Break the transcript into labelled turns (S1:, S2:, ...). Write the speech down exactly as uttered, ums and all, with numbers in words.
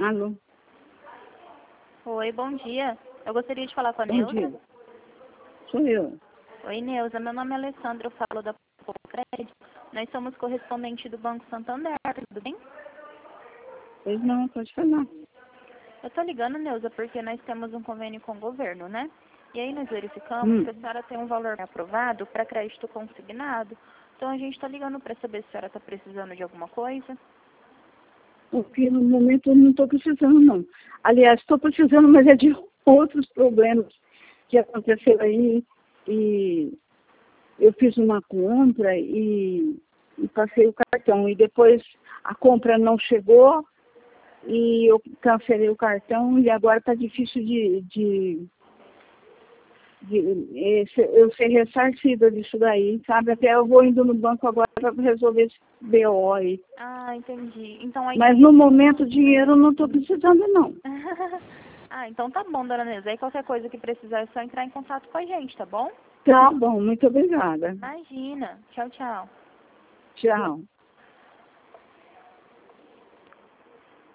S1: Alô?
S2: Oi, bom dia. Eu gostaria de falar com a
S1: Bom
S2: Neuza.
S1: dia. Sou eu.
S2: Oi, Neuza. Meu nome é Alessandra, eu falo da Pouco Crédito. Nós somos correspondente do Banco Santander, tudo bem?
S1: Pois não, pode falar.
S2: Eu tô ligando, Neuza, porque nós temos um convênio com o governo, né? E aí nós verificamos
S1: Hum.
S2: que a senhora tem um valor aprovado para crédito consignado. Então a gente está ligando para saber se a senhora está precisando de alguma coisa.
S1: Porque no momento eu não estou precisando, não. Aliás, estou precisando, mas é de outros problemas que aconteceram aí. E eu fiz uma compra e, e passei o cartão. E depois a compra não chegou e eu cancelei o cartão e agora está difícil de, de, de eh, se- eu ser ressarcida disso daí, sabe? Até eu vou indo no banco agora para resolver esse B O aí.
S2: Ah, entendi. Então aí...
S1: Mas no momento o dinheiro eu não estou precisando, não.
S2: Ah, então tá bom, dona Neuza. Aí qualquer coisa que precisar é só entrar em contato com a gente, tá bom?
S1: Tá bom, muito obrigada.
S2: Imagina. Tchau, tchau.
S1: Tchau.